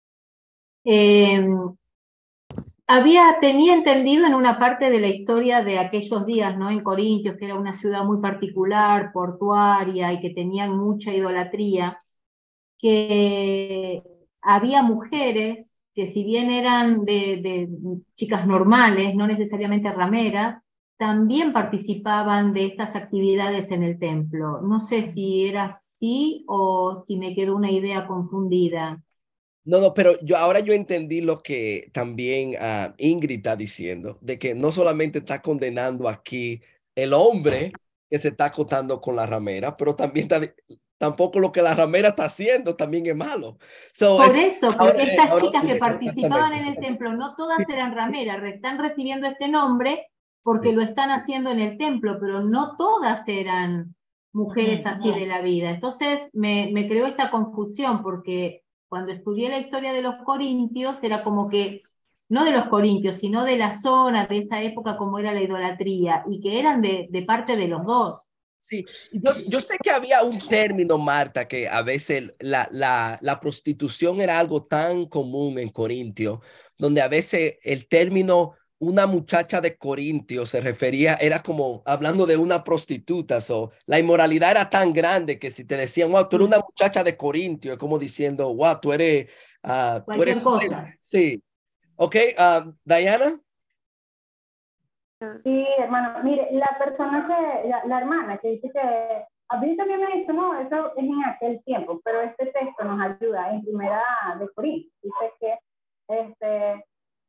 Tenía entendido en una parte de la historia de aquellos días, ¿no? En Corintios, que era una ciudad muy particular, portuaria, y que tenían mucha idolatría, que había mujeres que si bien eran de chicas normales, no necesariamente rameras, también participaban de estas actividades en el templo. No sé si era así o si me quedó una idea confundida. No, pero ahora yo entendí lo que también Ingrid está diciendo, de que no solamente está condenando aquí el hombre que se está acostando con la ramera, pero también tampoco lo que la ramera está haciendo también es malo. Por eso, porque estas ahora chicas que entiendo, participaban en el exactamente. templo, no todas eran rameras, están recibiendo este nombre porque lo están haciendo en el templo, pero no todas eran mujeres así de la vida. Entonces me creó esta confusión porque cuando estudié la historia de los corintios era como que, no de los corintios, sino de la zona, de esa época como era la idolatría, y que eran de parte de los dos. Sí, yo sé que había un término, Marta, que a veces la prostitución era algo tan común en Corintio, donde a veces el término una muchacha de Corintio se refería, era como hablando de una prostituta, la inmoralidad era tan grande que si te decían, wow, tú eres una muchacha de Corintio, es como diciendo, wow, tú eres... Cualquier cosa. Sí, ok, Diana. Sí, hermano, mire, la persona la hermana que dice que a mí también me dice, no, eso es en aquel tiempo, pero este texto nos ayuda en primera de Corintios. Dice que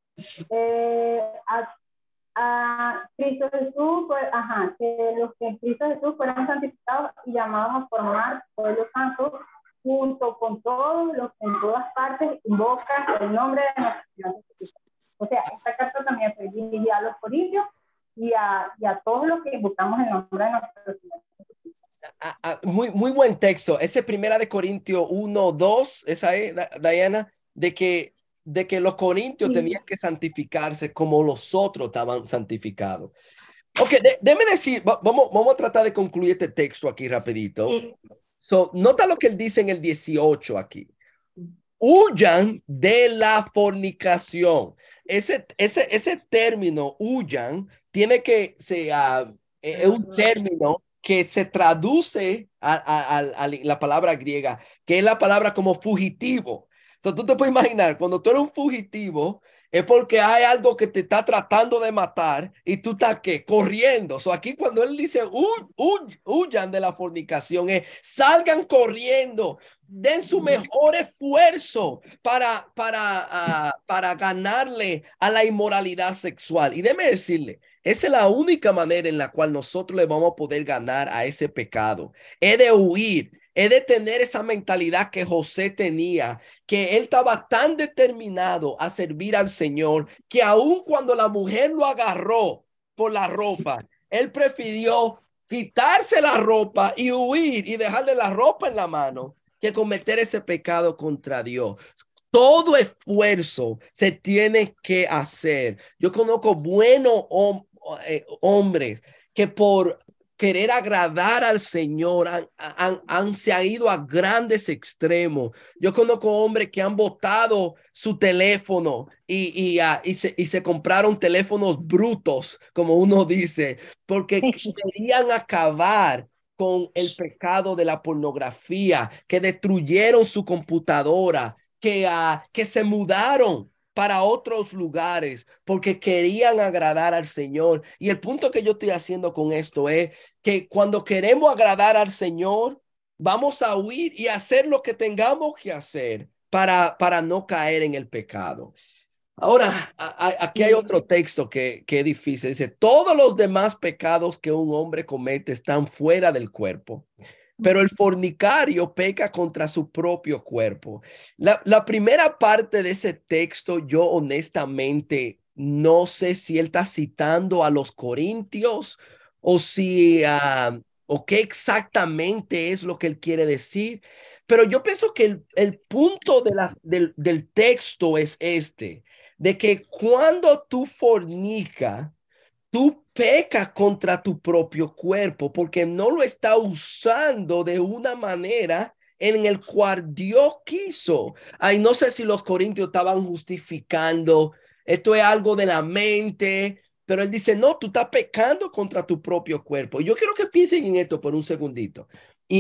a Cristo Jesús, pues, que los que en Cristo Jesús fueron santificados y llamados a formar pueblo santo, junto con todos los que en todas partes invocan el nombre de nuestro Señor Jesucristo. O sea, esta carta también fue dirigida a los corintios y a todos los que invocamos el nombre de nuestro Señor Jesucristo. Muy buen texto. Ese primera de Corintios 1:2, esa es, Diana, de que los corintios tenían que santificarse como los otros estaban santificados. Ok, déjeme decir, vamos a tratar de concluir este texto aquí rapidito. Nota lo que él dice en el 18 aquí. Huyan de la fornicación. Ese término, huyan, tiene que ser es un término que se traduce a la palabra griega, que es la palabra como fugitivo. Tú te puedes imaginar, cuando tú eres un fugitivo, es porque hay algo que te está tratando de matar y tú estás ¿qué? Corriendo. Aquí cuando él dice huyan de la fornicación, salgan corriendo, den su mejor esfuerzo para ganarle a la inmoralidad sexual. Y déjeme decirle, esa es la única manera en la cual nosotros le vamos a poder ganar a ese pecado. Es de huir, es de tener esa mentalidad que José tenía, que él estaba tan determinado a servir al Señor, que aun cuando la mujer lo agarró por la ropa, él prefirió quitarse la ropa y huir y dejarle la ropa en la mano que cometer ese pecado contra Dios. Todo esfuerzo se tiene que hacer. Yo conozco buenos hombres que por querer agradar al Señor se han ido a grandes extremos. Yo conozco hombres que han botado su teléfono y se compraron teléfonos brutos, como uno dice, porque querían acabar con el pecado de la pornografía, que destruyeron su computadora, que se mudaron para otros lugares porque querían agradar al Señor. Y el punto que yo estoy haciendo con esto es que cuando queremos agradar al Señor, vamos a huir y hacer lo que tengamos que hacer para no caer en el pecado. Ahora, aquí hay otro texto que es difícil. Dice, todos los demás pecados que un hombre comete están fuera del cuerpo, pero el fornicario peca contra su propio cuerpo. La primera parte de ese texto, yo honestamente no sé si él está citando a los corintios o si, o qué exactamente es lo que él quiere decir. Pero yo pienso que el punto del texto es este, de que cuando tú fornicas, tú pecas contra tu propio cuerpo porque no lo está usando de una manera en el cual Dios quiso. Ay, no sé si los corintios estaban justificando, esto es algo de la mente, pero él dice, no, tú estás pecando contra tu propio cuerpo. Yo quiero que piensen en esto por un segundito.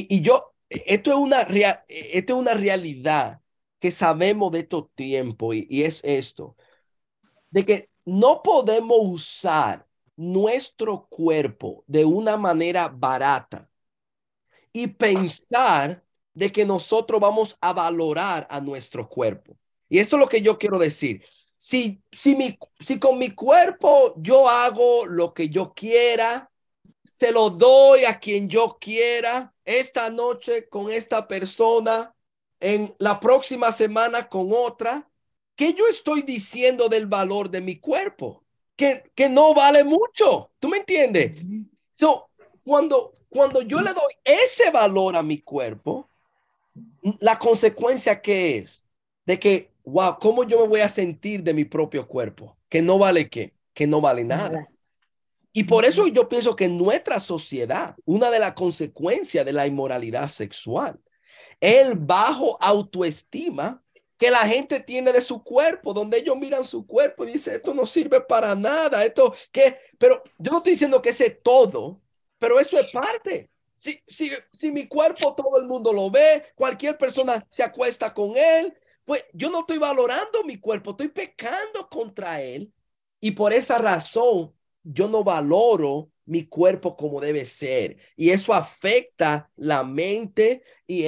Esto es una realidad que sabemos de estos tiempos y es esto, de que no podemos usar nuestro cuerpo de una manera barata y pensar de que nosotros vamos a valorar a nuestro cuerpo. Y esto es lo que yo quiero decir. Si con mi cuerpo yo hago lo que yo quiera, se lo doy a quien yo quiera, esta noche con esta persona, en la próxima semana con otra, ¿qué yo estoy diciendo del valor de mi cuerpo? Que no vale mucho. ¿Tú me entiendes? So, cuando yo le doy ese valor a mi cuerpo, la consecuencia que es de que, wow, ¿cómo yo me voy a sentir de mi propio cuerpo? Que no vale qué, que no vale nada. Y por eso yo pienso que en nuestra sociedad, una de las consecuencias de la inmoralidad sexual, es el bajo autoestima que la gente tiene de su cuerpo, donde ellos miran su cuerpo y dicen, esto no sirve para nada, esto que, pero yo no estoy diciendo que ese es todo, pero eso es parte. Si mi cuerpo todo el mundo lo ve, cualquier persona se acuesta con él, pues yo no estoy valorando mi cuerpo, estoy pecando contra él y por esa razón yo no valoro mi cuerpo como debe ser. Y eso afecta la mente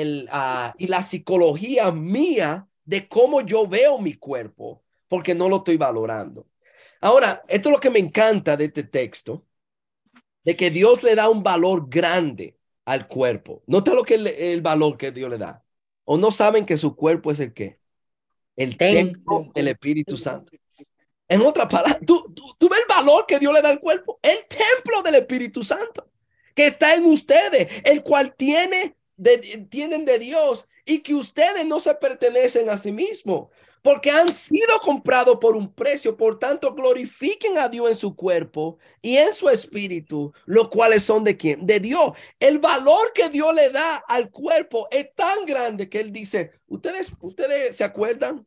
y la psicología mía de cómo yo veo mi cuerpo, porque no lo estoy valorando. Ahora, esto es lo que me encanta de este texto, de que Dios le da un valor grande al cuerpo. Nota lo que el valor que Dios le da. ¿O no saben que su cuerpo es el qué? El templo del Espíritu Santo. En otras palabras, tú ves el valor que Dios le da al cuerpo. El templo del Espíritu Santo que está en ustedes, el cual tienen de Dios y que ustedes no se pertenecen a sí mismos porque han sido comprados por un precio. Por tanto, glorifiquen a Dios en su cuerpo y en su espíritu, los cuales son de quién? De Dios. El valor que Dios le da al cuerpo es tan grande que él dice, ustedes se acuerdan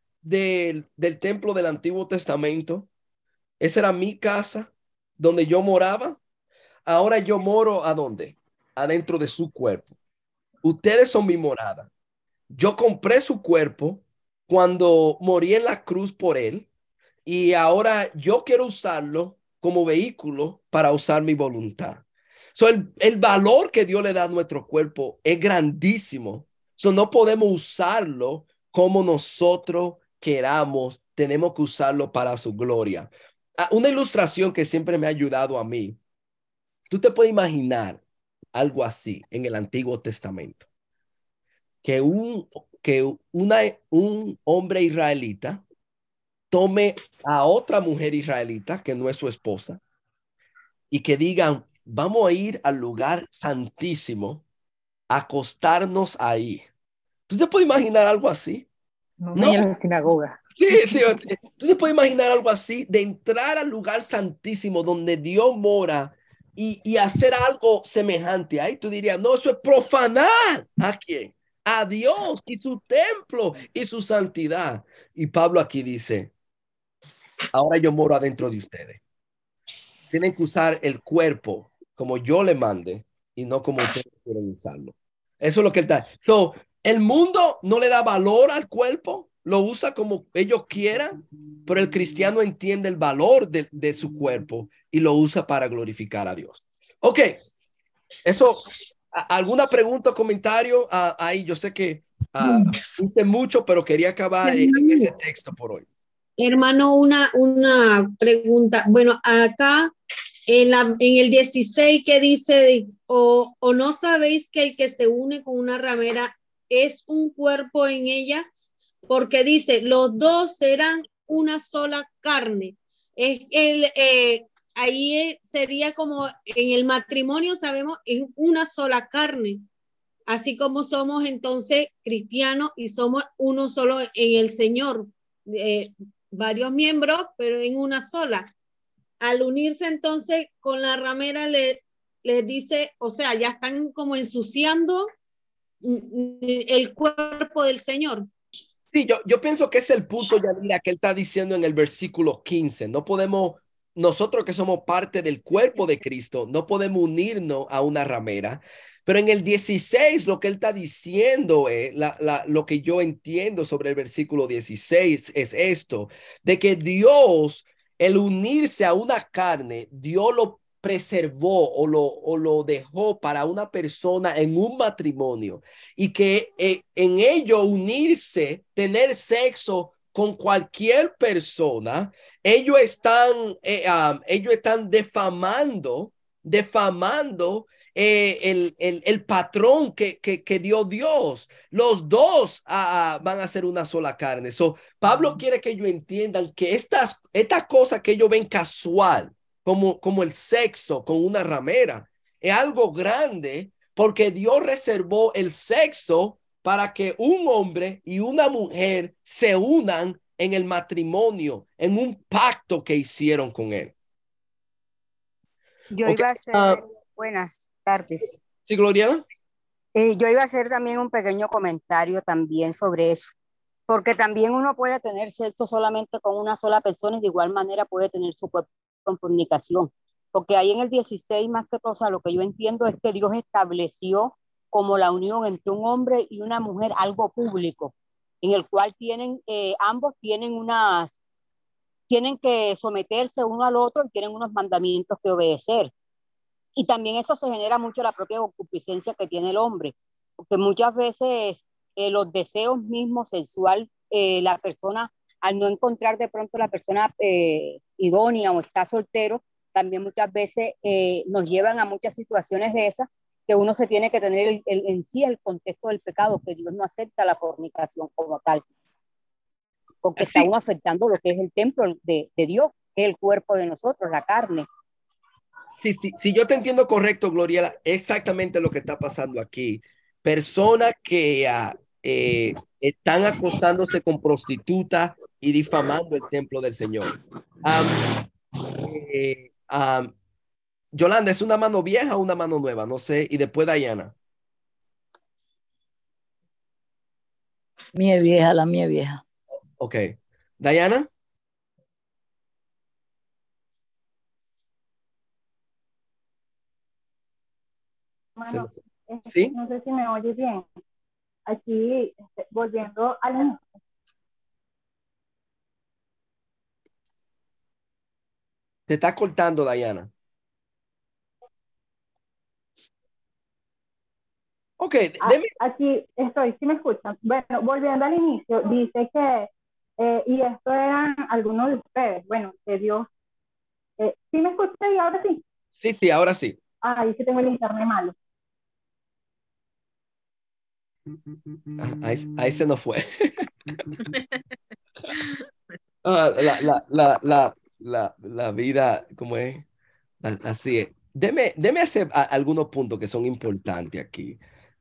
del templo del Antiguo Testamento. Esa era mi casa donde yo moraba. Ahora yo moro ¿a dónde? Adentro de su cuerpo. Ustedes son mi morada. Yo compré su cuerpo cuando morí en la cruz por él y ahora yo quiero usarlo como vehículo para usar mi voluntad. So, el valor que Dios le da a nuestro cuerpo es grandísimo. So, no podemos usarlo como nosotros queramos, tenemos que usarlo para su gloria. Una ilustración que siempre me ha ayudado a mí. Tú te puedes imaginar algo así en el Antiguo Testamento. Que un hombre israelita tome a otra mujer israelita que no es su esposa y que digan, vamos a ir al lugar santísimo, a acostarnos ahí. ¿Tú te puedes imaginar algo así? No, en la sinagoga. Sí, tú te puedes imaginar algo así, de entrar al lugar santísimo donde Dios mora y hacer algo semejante. Ahí tú dirías, no, eso es profanar. ¿A quién? A Dios y su templo y su santidad. Y Pablo aquí dice, ahora yo moro adentro de ustedes. Tienen que usar el cuerpo como yo le mande y no como ustedes quieren usarlo. Eso es lo que él está. So, el mundo no le da valor al cuerpo. lo usa como ellos quieran, pero el cristiano entiende el valor de su cuerpo y lo usa para glorificar a Dios. Ok, eso, ¿alguna pregunta o comentario? Ahí yo sé que hice mucho, pero quería acabar en ese texto por hoy. Hermano, una pregunta. Bueno, acá en el 16 que dice, o no sabéis que el que se une con una ramera es un cuerpo en ella, porque dice, los dos serán una sola carne. Ahí sería como en el matrimonio, sabemos, es una sola carne. Así como somos entonces cristianos y somos uno solo en el Señor. Varios miembros, pero en una sola. Al unirse entonces con la ramera, les dice, o sea, ya están como ensuciando el cuerpo del Señor. Sí, yo pienso que es el punto, Yanira, que él está diciendo en el versículo 15. No podemos, nosotros que somos parte del cuerpo de Cristo, no podemos unirnos a una ramera. Pero en el 16 lo que él está diciendo, lo que yo entiendo sobre el versículo 16 es esto, de que Dios, el unirse a una carne, Dios lo preservó o lo dejó para una persona en un matrimonio y que en ello unirse, tener sexo con cualquier persona, ellos están defamando el patrón que dio Dios. Los dos van a ser una sola carne. So, Pablo quiere que ellos entiendan que estas cosas que ellos ven casual, como el sexo con una ramera, es algo grande porque Dios reservó el sexo para que un hombre y una mujer se unan en el matrimonio, en un pacto que hicieron con él. Yo Okay. iba a hacer, buenas tardes. Sí, Gloriana. Yo iba a hacer también un pequeño comentario también sobre eso, porque también uno puede tener sexo solamente con una sola persona y de igual manera puede tener su cuerpo con fornicación, porque ahí en el 16 más que todo, o sea, lo que yo entiendo es que Dios estableció como la unión entre un hombre y una mujer algo público, en el cual ambos tienen que someterse uno al otro y tienen unos mandamientos que obedecer. Y también eso se genera mucho la propia concupiscencia que tiene el hombre, porque muchas veces los deseos mismos sexual, la persona, al no encontrar de pronto la persona idónea o está soltero, también muchas veces nos llevan a muchas situaciones de esas que uno se tiene que tener en sí el contexto del pecado, que Dios no acepta la fornicación como tal, porque está uno afectando lo que es el templo de Dios, que es el cuerpo de nosotros, la carne. Si yo te entiendo correcto, Gloria, exactamente lo que está pasando aquí. Personas que están acostándose con prostitutas y difamando el templo del Señor. Yolanda, ¿es una mano vieja o una mano nueva? No sé. Y después Diana. Mía vieja, la mía vieja. Ok. Diana. Bueno, ¿Sí? no sé si me oye bien. Aquí, volviendo al... Te está cortando, Diana. Ok, aquí estoy, ¿sí me escuchan? Bueno, volviendo al inicio, dice que, y esto eran algunos de ustedes, bueno, que Dios, ¿sí me escuchan y ahora sí? Sí, ahora sí. Ahí sí tengo el internet malo. Ahí se nos fue. La vida, ¿cómo es? Así es. Deme hacer algunos puntos que son importantes aquí.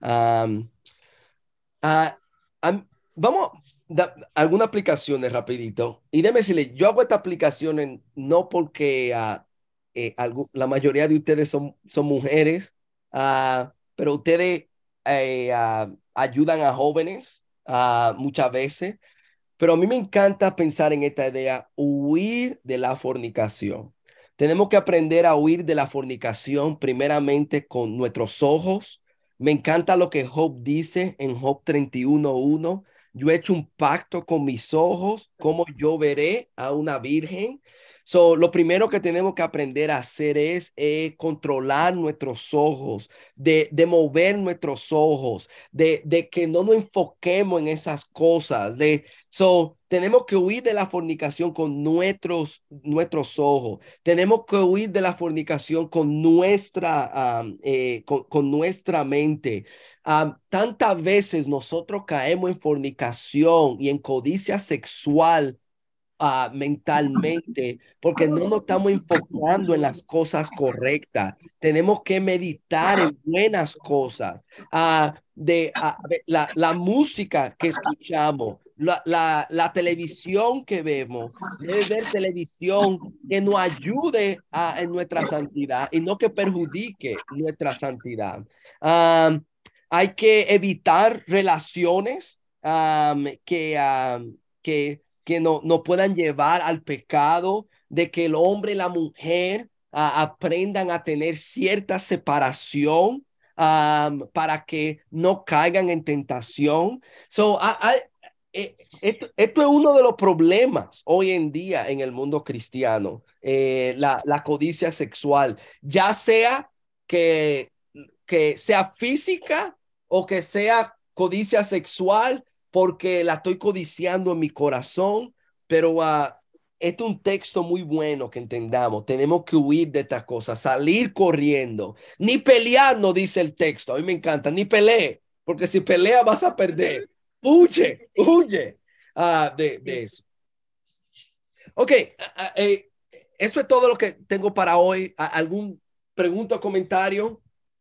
Vamos algunas aplicaciones rapidito. Y déme decirle, yo hago estas aplicaciones no porque la mayoría de ustedes son mujeres, pero ustedes ayudan a jóvenes muchas veces. Pero a mí me encanta pensar en esta idea, huir de la fornicación. Tenemos que aprender a huir de la fornicación primeramente con nuestros ojos. Me encanta lo que Job dice en Job 31:1. yo he hecho un pacto con mis ojos, cómo yo veré a una virgen. So, lo primero que tenemos que aprender a hacer es controlar nuestros ojos, de mover nuestros ojos, de que no nos enfoquemos en esas cosas. Tenemos que huir de la fornicación con nuestros ojos. Tenemos que huir de la fornicación con con nuestra mente. Tantas veces nosotros caemos en fornicación y en codicia sexual mentalmente, porque no nos estamos enfocando en las cosas correctas. Tenemos que meditar en buenas cosas, la música que escuchamos, la televisión que vemos. Debe ver televisión que nos ayude en nuestra santidad y no que perjudique nuestra santidad. Hay que evitar relaciones que no puedan llevar al pecado, de que el hombre y la mujer aprendan a tener cierta separación para que no caigan en tentación. Esto es uno de los problemas hoy en día en el mundo cristiano, la codicia sexual, ya sea que sea física o que sea codicia sexual porque la estoy codiciando en mi corazón, pero este es un texto muy bueno que entendamos. Tenemos que huir de estas cosas, salir corriendo. Ni pelear, no dice el texto. A mí me encanta, ni pelee, porque si pelea vas a perder. Huye, huye de eso. Ok, eso es todo lo que tengo para hoy. ¿Algún pregunta o comentario?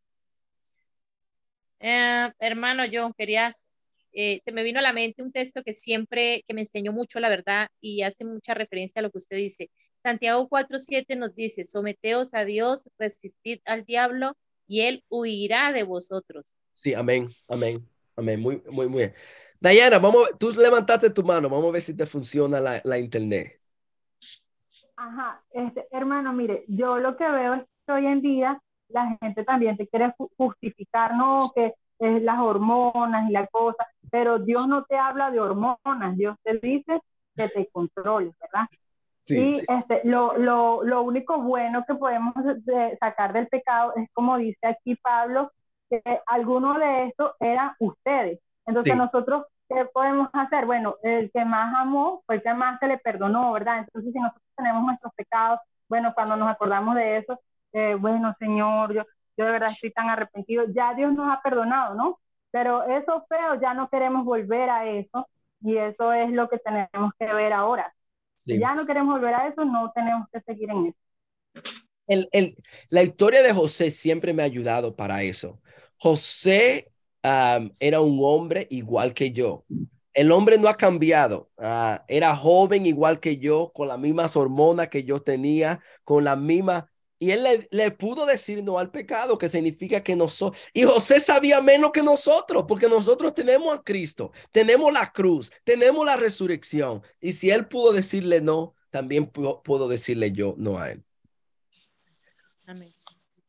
Hermano, yo quería, se me vino a la mente un texto que me enseñó mucho la verdad y hace mucha referencia a lo que usted dice. Santiago 4:7 nos dice, someteos a Dios, resistid al diablo y él huirá de vosotros. Sí, amén, amén, amén. Muy, muy, muy bien. Diana, tú levantaste tu mano, vamos a ver si te funciona la internet. Ajá, hermano, mire, yo lo que veo es que hoy en día la gente también te quiere justificar, ¿no? Que es las hormonas y la cosa, pero Dios no te habla de hormonas, Dios te dice que te controles, ¿verdad? Sí, y sí. lo único bueno que podemos sacar del pecado es, como dice aquí Pablo, que algunos de estos eran ustedes. Entonces Sí. nosotros, ¿qué podemos hacer? Bueno, el que más amó fue el que más se le perdonó, ¿verdad? Entonces si nosotros tenemos nuestros pecados, bueno, cuando nos acordamos de eso, bueno, Señor, yo de verdad estoy tan arrepentido, ya Dios nos ha perdonado, ¿no? Pero eso feo, ya no queremos volver a eso, y eso es lo que tenemos que ver ahora. Sí. Si ya no queremos volver a eso, no tenemos que seguir en eso. La historia de José siempre me ha ayudado para eso. José era un hombre igual que yo. El hombre no ha cambiado. Era joven igual que yo, con las mismas hormonas que yo tenía, con la misma... Y él le pudo decir no al pecado, que significa que nosotros... Y José sabía menos que nosotros, porque nosotros tenemos a Cristo, tenemos la cruz, tenemos la resurrección. Y si él pudo decirle no, también puedo decirle yo no a él. Amén.